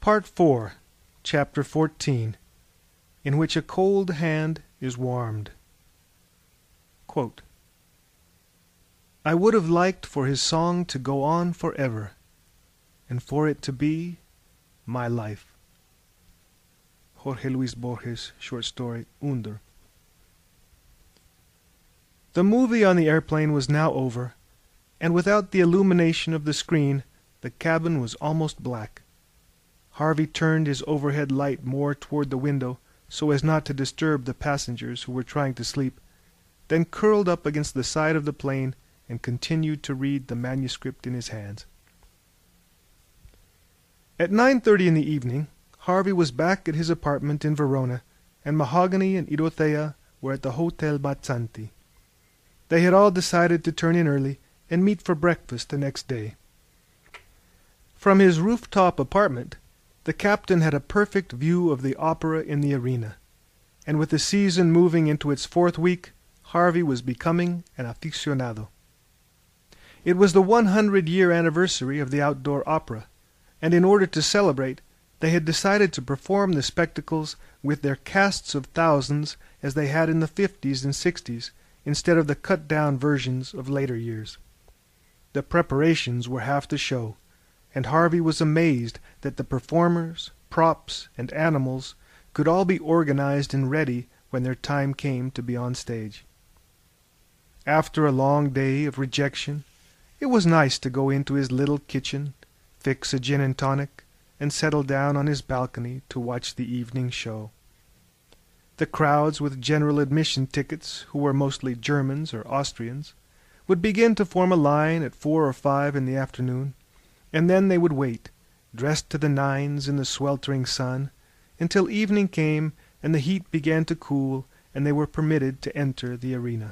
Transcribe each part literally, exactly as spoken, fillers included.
Part four, Chapter fourteen, in which a cold hand is warmed. Quote, I would have liked for his song to go on forever, and for it to be my life. Jorge Luis Borges, short story, Under. The movie on the airplane was now over, and without the illumination of the screen, the cabin was almost black. Harvey turned his overhead light more toward the window so as not to disturb the passengers who were trying to sleep, then curled up against the side of the plane and continued to read the manuscript in his hands. At nine thirty in the evening, Harvey was back at his apartment in Verona, and Mahogany and Idothea were at the Hotel Mazzanti. They had all decided to turn in early and meet for breakfast the next day. From his rooftop apartment, the captain had a perfect view of the opera in the arena, and with the season moving into its fourth week, Harvey was becoming an aficionado. It was the one-hundred-year anniversary of the outdoor opera, and in order to celebrate, they had decided to perform the spectacles with their casts of thousands as they had in the fifties and sixties, instead of the cut-down versions of later years. The preparations were half the show, and Harvey was amazed that the performers, props, and animals could all be organized and ready when their time came to be on stage. After a long day of rejection, it was nice to go into his little kitchen, fix a gin and tonic, and settle down on his balcony to watch the evening show. The crowds with general admission tickets, who were mostly Germans or Austrians, would begin to form a line at four or five in the afternoon, and then they would wait, dressed to the nines in the sweltering sun, until evening came and the heat began to cool and they were permitted to enter the arena.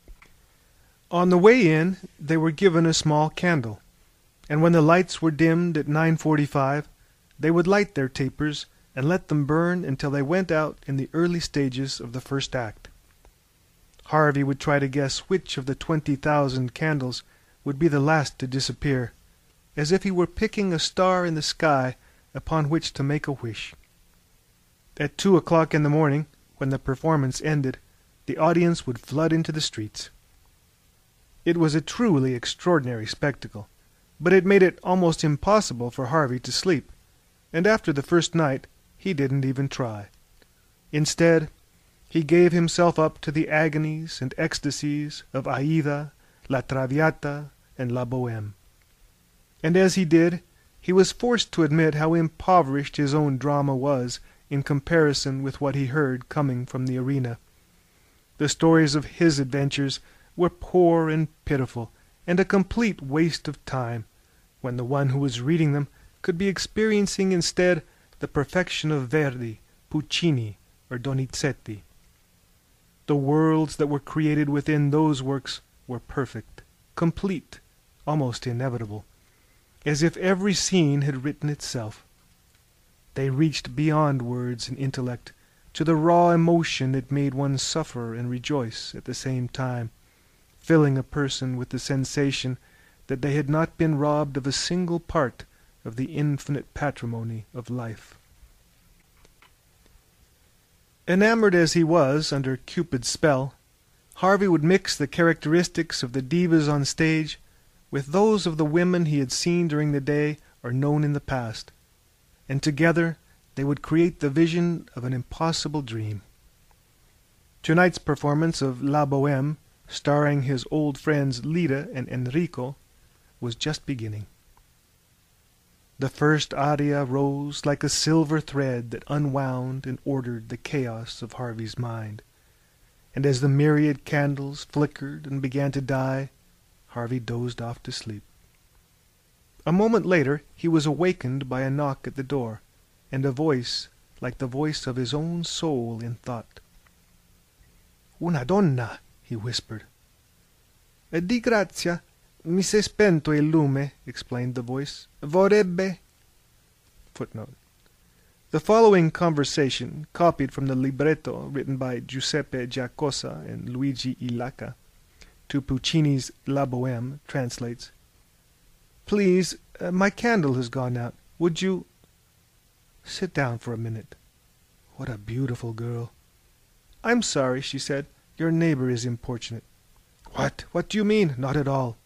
On the way in they were given a small candle, and when the lights were dimmed at nine forty-five, they would light their tapers and let them burn until they went out in the early stages of the first act. Harvey would try to guess which of the twenty thousand candles would be the last to disappear, as if he were picking a star in the sky upon which to make a wish. At two o'clock in the morning, when the performance ended, the audience would flood into the streets. It was a truly extraordinary spectacle, but it made it almost impossible for Harvey to sleep, and after the first night he didn't even try. Instead, he gave himself up to the agonies and ecstasies of Aida, La Traviata, and La Bohème. And as he did, he was forced to admit how impoverished his own drama was in comparison with what he heard coming from the arena. The stories of his adventures were poor and pitiful, and a complete waste of time, when the one who was reading them could be experiencing instead the perfection of Verdi, Puccini, or Donizetti. The worlds that were created within those works were perfect, complete, almost inevitable, as if every scene had written itself. They reached beyond words and intellect to the raw emotion that made one suffer and rejoice at the same time, filling a person with the sensation that they had not been robbed of a single part of the infinite patrimony of life. Enamored as he was under Cupid's spell, Harvey would mix the characteristics of the divas on stage with those of the women he had seen during the day or known in the past, and together they would create the vision of an impossible dream. Tonight's performance of La Bohème, starring his old friends Lida and Enrico, was just beginning. The first aria rose like a silver thread that unwound and ordered the chaos of Harvey's mind, and as the myriad candles flickered and began to die, Harvey dozed off to sleep. A moment later he was awakened by a knock at the door, and a voice like the voice of his own soul in thought. "Una donna," he whispered. "Di grazia, mi s'è spento il lume," explained the voice. "Vorrebbe—" Footnote. The following conversation, copied from the libretto written by Giuseppe Giacosa and Luigi Illacca to Puccini's La Bohème, translates, "Please, uh, my candle has gone out. Would you—" Sit down for a minute. What a beautiful girl." "I'm sorry," she said. "Your neighbor is importunate." "What? What do you mean? Not at all."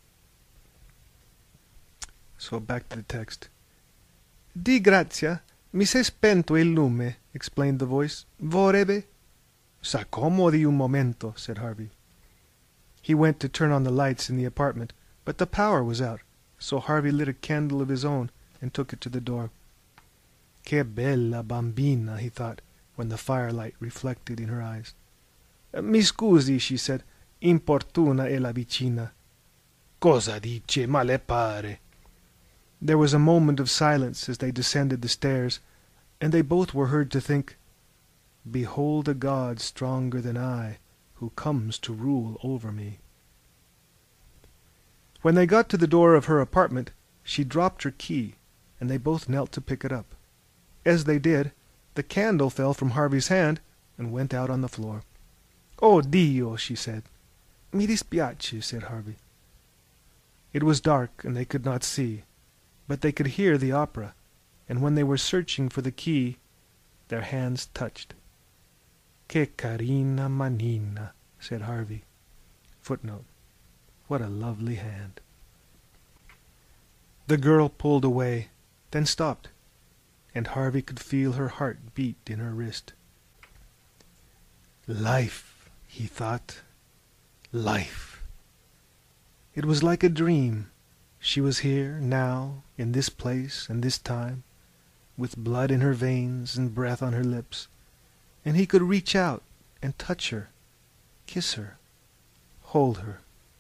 So back to the text. "Di grazia, mi s'è spento il lume," explained the voice. "Vorrebbe?" "S'accomodi un momento," said Harvey. He went to turn on the lights in the apartment, but the power was out, so Harvey lit a candle of his own and took it to the door. "Che bella bambina," he thought, when the firelight reflected in her eyes. "Mi scusi," she said. "Importuna è la vicina." "Cosa dice? Ma le pare?" There was a moment of silence as they descended the stairs, and they both were heard to think, "Behold a God stronger than I, who comes to rule over me." When they got to the door of her apartment, she dropped her key, and they both knelt to pick it up. As they did, the candle fell from Harvey's hand and went out on the floor. "Oh, Dio!" she said. "Mi dispiace," said Harvey. It was dark, and they could not see, but they could hear the opera, and when they were searching for the key, their hands touched. "Che carina manina," said Harvey. Footnote: what a lovely hand. The girl pulled away, then stopped, and Harvey could feel her heart beat in her wrist. Life, he thought. Life. It was like a dream. She was here, now, in this place and this time, with blood in her veins and breath on her lips, and he could reach out and touch her, kiss her, hold her.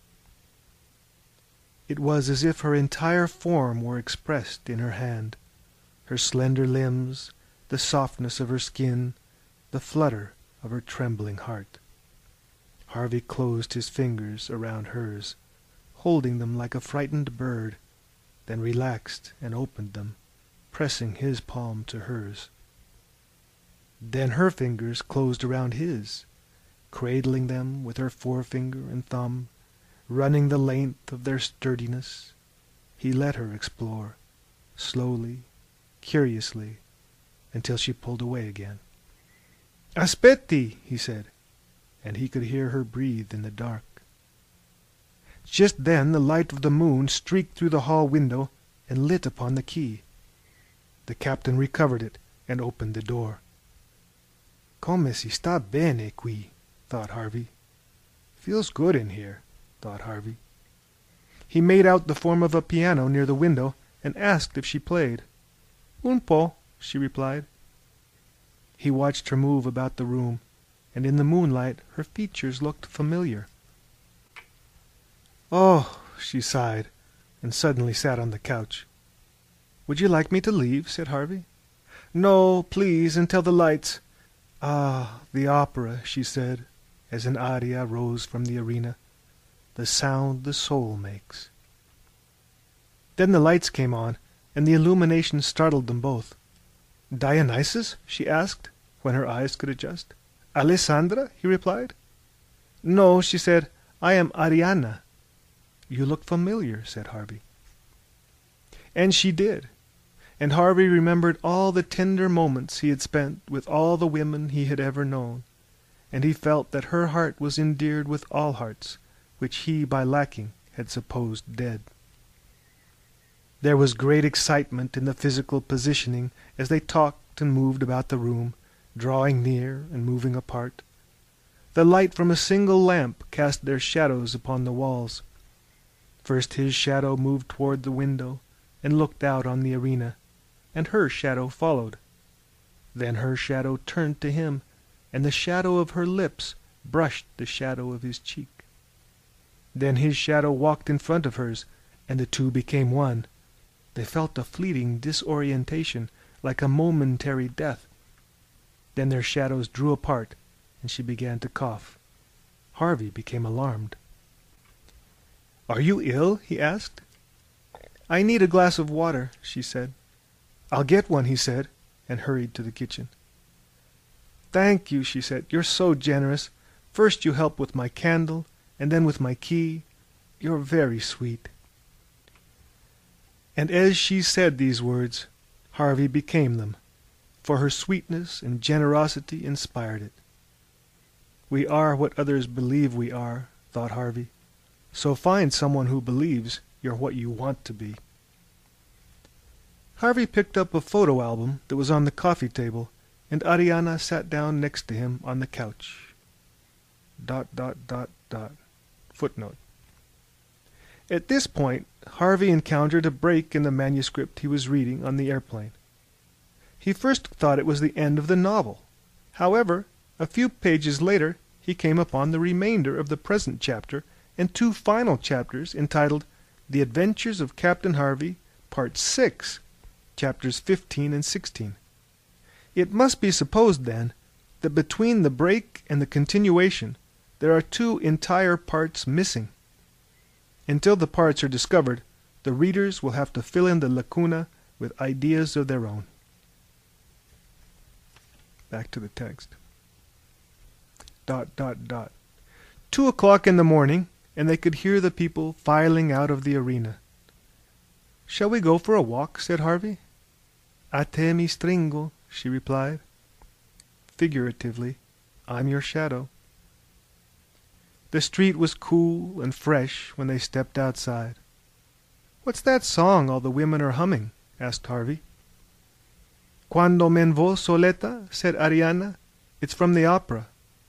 It was as if her entire form were expressed in her hand, her slender limbs, the softness of her skin, the flutter of her trembling heart. Harvey closed his fingers around hers, holding them like a frightened bird, then relaxed and opened them, pressing his palm to hers. Then her fingers closed around his, cradling them with her forefinger and thumb, running the length of their sturdiness. He let her explore, slowly, curiously, until she pulled away again. "Aspetti," he said, and he could hear her breathe in the dark. Just then the light of the moon streaked through the hall window and lit upon the key. The captain recovered it and opened the door. "Come si sta bene qui," thought Harvey. "Feels good in here," thought Harvey. He made out the form of a piano near the window and asked if she played. "Un po'," she replied. He watched her move about the room, and in the moonlight her features looked familiar. "Oh," she sighed, and suddenly sat on the couch. "Would you like me to leave?" said Harvey. "No, please, until the lights—" "Ah, the opera," she said, as an aria rose from the arena. "The sound the soul makes." Then the lights came on, and the illumination startled them both. "Dionysus?" she asked, when her eyes could adjust. "Alessandra?" he replied. "No," she said. "I am Arianna." "You look familiar," said Harvey. And she did. And Harvey remembered all the tender moments he had spent with all the women he had ever known, and he felt that her heart was endeared with all hearts, which he by lacking had supposed dead. There was great excitement in the physical positioning as they talked and moved about the room, drawing near and moving apart. The light from a single lamp cast their shadows upon the walls. First his shadow moved toward the window and looked out on the arena, and her shadow followed. Then her shadow turned to him, and the shadow of her lips brushed the shadow of his cheek. Then his shadow walked in front of hers, and the two became one. They felt a fleeting disorientation, like a momentary death. Then their shadows drew apart, and she began to cough. Harvey became alarmed. "Are you ill?" he asked. "I need a glass of water," she said. "I'll get one," he said, and hurried to the kitchen. "Thank you," she said. "You're so generous. First you help with my candle, and then with my key. You're very sweet." And as she said these words, Harvey became them, for her sweetness and generosity inspired it. We are what others believe we are, thought Harvey. So find someone who believes you're what you want to be. Harvey picked up a photo album that was on the coffee table, and Ariana sat down next to him on the couch. Dot, dot, dot, dot. Footnote. At this point, Harvey encountered a break in the manuscript he was reading on the airplane. He first thought it was the end of the novel. However, a few pages later, he came upon the remainder of the present chapter and two final chapters entitled The Adventures of Captain Harvey, Part six, chapters fifteen and sixteen. It must be supposed, then, that between the break and the continuation, there are two entire parts missing. Until the parts are discovered, the readers will have to fill in the lacuna with ideas of their own. Back to the text. Dot, dot, dot. Two o'clock in the morning, and they could hear the people filing out of the arena. "Shall we go for a walk?" said Harvey. "A te mi stringo," she replied. Figuratively, I'm your shadow. The street was cool and fresh when they stepped outside. "What's that song all the women are humming?" asked Harvey. "Quando men vo soleta," said Ariana. "It's from the opera."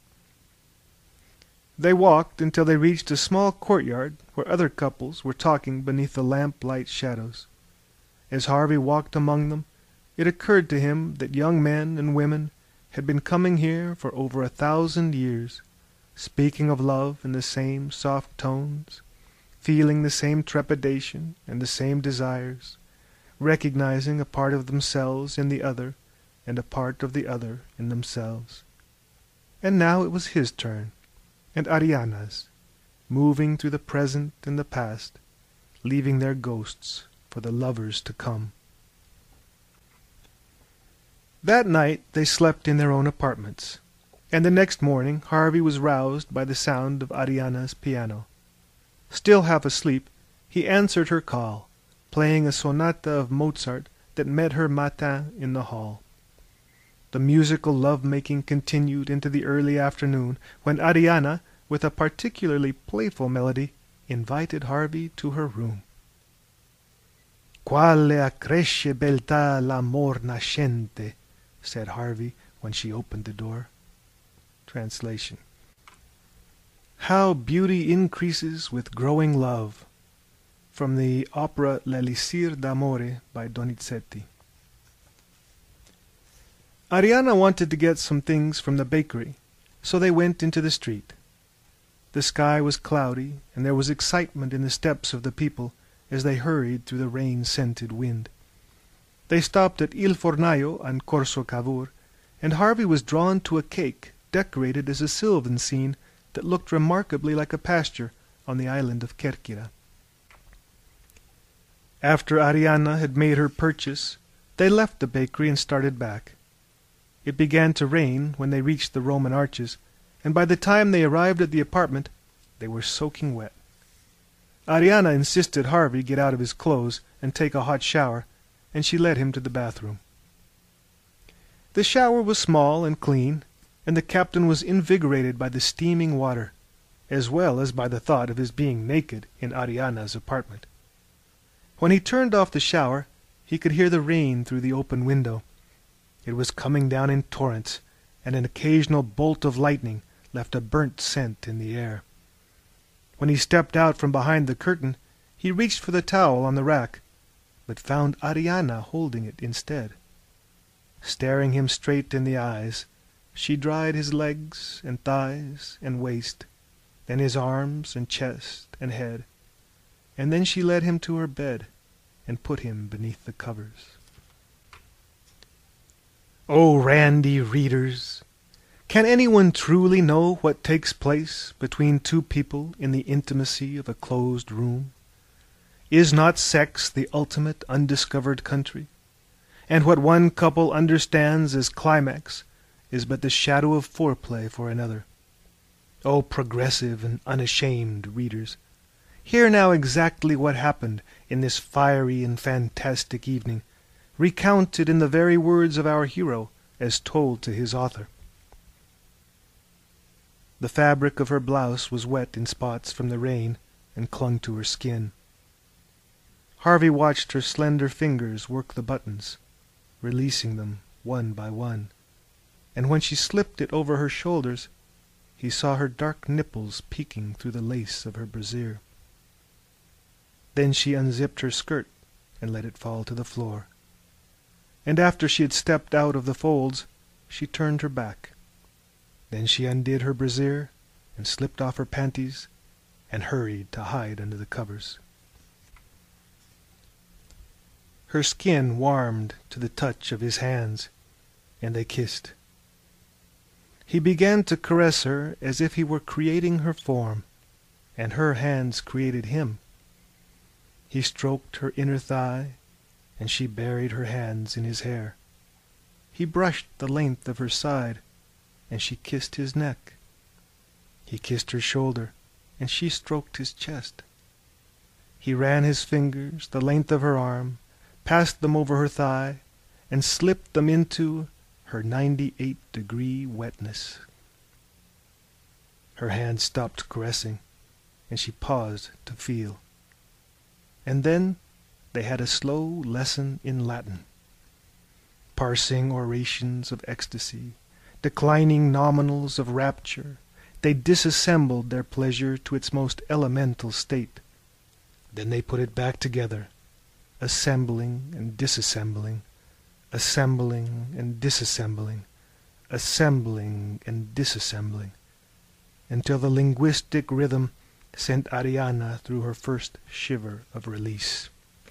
They walked until they reached a small courtyard where other couples were talking beneath the lamp-light shadows. As Harvey walked among them, it occurred to him that young men and women had been coming here for over a thousand years, speaking of love in the same soft tones, feeling the same trepidation and the same desires, recognizing a part of themselves in the other and a part of the other in themselves. And now it was his turn, and Ariana's, moving through the present and the past, leaving their ghosts for the lovers to come. That night they slept in their own apartments, and the next morning Harvey was roused by the sound of Ariana's piano. Still half asleep, he answered her call, playing a sonata of Mozart that met her matin in the hall. The musical love-making continued into the early afternoon, when Ariana, with a particularly playful melody, invited Harvey to her room. "Quale accresce beltà l'amor nascente," said Harvey when she opened the door. Translation. How beauty increases with growing love. From the opera L'Elisir d'Amore by Donizetti. Ariana wanted to get some things from the bakery, so they went into the street. The sky was cloudy, and there was excitement in the steps of the people as they hurried through the rain-scented wind. They stopped at Il Fornaio on Corso Cavour, and Harvey was drawn to a cake decorated as a sylvan scene that looked remarkably like a pasture on the island of Kerkyra. After Ariana had made her purchase, they left the bakery and started back. It began to rain when they reached the Roman arches, and by the time they arrived at the apartment, they were soaking wet. Ariana insisted Harvey get out of his clothes and take a hot shower, and she led him to the bathroom. The shower was small and clean, and the captain was invigorated by the steaming water, as well as by the thought of his being naked in Ariana's apartment. When he turned off the shower, he could hear the rain through the open window. It was coming down in torrents, and an occasional bolt of lightning left a burnt scent in the air. When he stepped out from behind the curtain, he reached for the towel on the rack, but found Ariana holding it instead. Staring him straight in the eyes, she dried his legs and thighs and waist, then his arms and chest and head, and then she led him to her bed and put him beneath the covers. Oh, Randy readers! Can anyone truly know what takes place between two people in the intimacy of a closed room? Is not sex the ultimate undiscovered country? And what one couple understands as climax is but the shadow of foreplay for another. Oh, progressive and unashamed readers, hear now exactly what happened in this fiery and fantastic evening, recounted in the very words of our hero as told to his author. The fabric of her blouse was wet in spots from the rain and clung to her skin. Harvey watched her slender fingers work the buttons, releasing them one by one, and when she slipped it over her shoulders, he saw her dark nipples peeking through the lace of her brassiere. Then she unzipped her skirt and let it fall to the floor. And after she had stepped out of the folds, she turned her back. Then she undid her brassiere and slipped off her panties and hurried to hide under the covers. Her skin warmed to the touch of his hands, and they kissed. He began to caress her as if he were creating her form, and her hands created him. He stroked her inner thigh, and she buried her hands in his hair. He brushed the length of her side, and she kissed his neck. He kissed her shoulder, and she stroked his chest. He ran his fingers the length of her arm, passed them over her thigh, and slipped them into her ninety-eight degree wetness. Her hand stopped caressing, and she paused to feel. And then they had a slow lesson in Latin, parsing orations of ecstasy, declining nominals of rapture. They disassembled their pleasure to its most elemental state. Then they put it back together, assembling and disassembling, assembling and disassembling, assembling and disassembling, until the linguistic rhythm sent Ariana through her first shiver of release.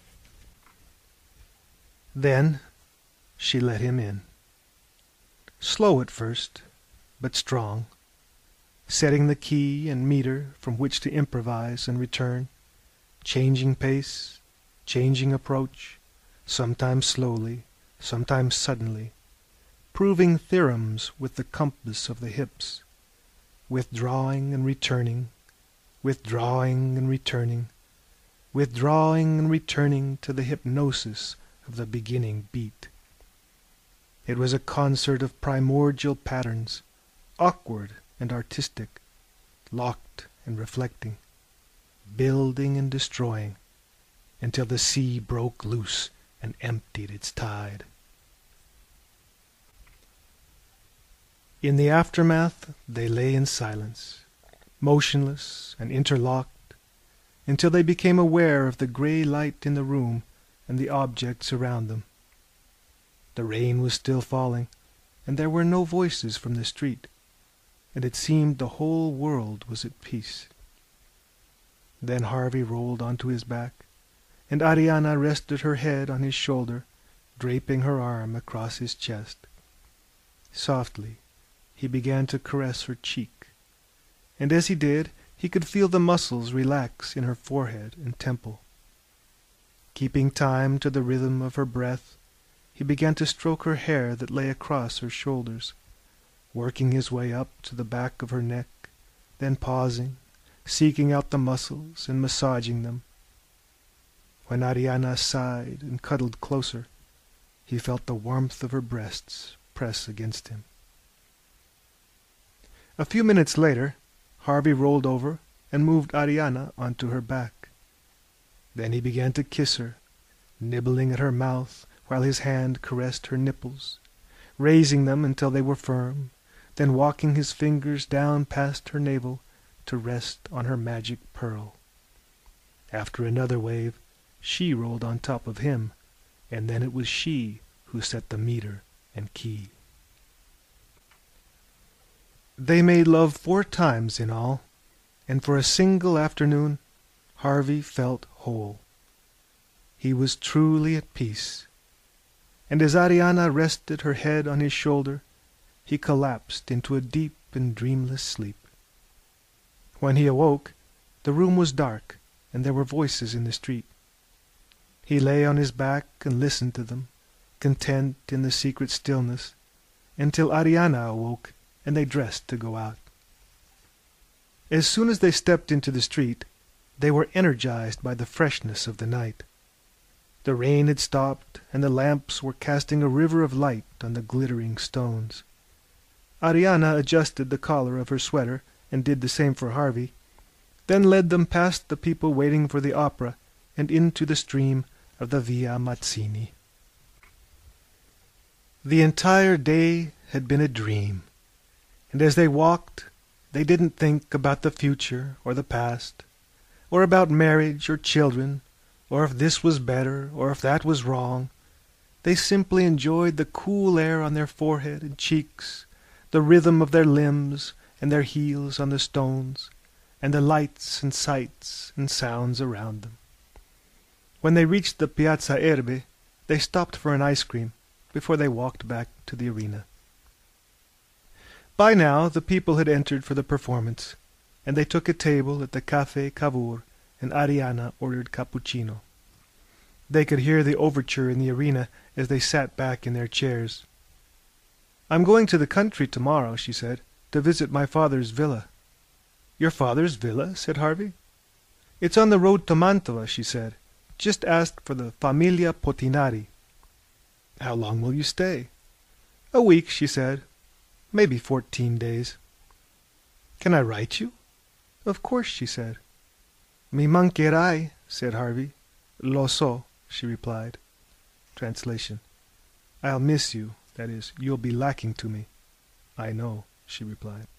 Then she let him in. Slow at first, but strong, setting the key and meter from which to improvise and return, changing pace, changing approach, sometimes slowly, sometimes suddenly, proving theorems with the compass of the hips, withdrawing and returning, withdrawing and returning, withdrawing and returning to the hypnosis of the beginning beat. It was a concert of primordial patterns, awkward and artistic, locked and reflecting, building and destroying, until the sea broke loose and emptied its tide. In the aftermath they lay in silence, motionless and interlocked, until they became aware of the grey light in the room and the objects around them. The rain was still falling, and there were no voices from the street, and it seemed the whole world was at peace. Then Harvey rolled onto his back, and Ariana rested her head on his shoulder, draping her arm across his chest. Softly he began to caress her cheek, and as he did he could feel the muscles relax in her forehead and temple. Keeping time to the rhythm of her breath, he began to stroke her hair that lay across her shoulders, working his way up to the back of her neck, then pausing, seeking out the muscles and massaging them. When Ariana sighed and cuddled closer, he felt the warmth of her breasts press against him. A few minutes later, Harvey rolled over and moved Ariana onto her back. Then he began to kiss her, nibbling at her mouth while his hand caressed her nipples, raising them until they were firm, then walking his fingers down past her navel to rest on her magic pearl. After another wave, she rolled on top of him, and then it was she who set the meter and key. They made love four times in all, and for a single afternoon Harvey felt whole. He was truly at peace, and as Ariana rested her head on his shoulder, he collapsed into a deep and dreamless sleep. When he awoke, the room was dark, and there were voices in the street. He lay on his back and listened to them, content in the secret stillness, until Ariana awoke and they dressed to go out. As soon as they stepped into the street, they were energized by the freshness of the night. The rain had stopped, and the lamps were casting a river of light on the glittering stones. Ariana adjusted the collar of her sweater, and did the same for Harvey, then led them past the people waiting for the opera and into the stream of the Via Mazzini. The entire day had been a dream, and as they walked they didn't think about the future or the past, or about marriage or children, or if this was better or if that was wrong. They simply enjoyed the cool air on their forehead and cheeks, the rhythm of their limbs and their heels on the stones, and the lights and sights and sounds around them. When they reached the Piazza Erbe, they stopped for an ice cream before they walked back to the arena. By now the people had entered for the performance, and they took a table at the Café Cavour, and Ariana ordered cappuccino. They could hear the overture in the arena as they sat back in their chairs. "I'm going to the country tomorrow," she said, "to visit my father's villa." "Your father's villa?" said Harvey. "It's on the road to Mantova," she said. "Just ask for the Famiglia Portinari." "How long will you stay?" "A week," she said. "Maybe fourteen days." "Can I write you?" "Of course," she said. "Mi mancherai," said Harvey. "Lo so," she replied. Translation: "I'll miss you, that is, you'll be lacking to me." "I know," she replied.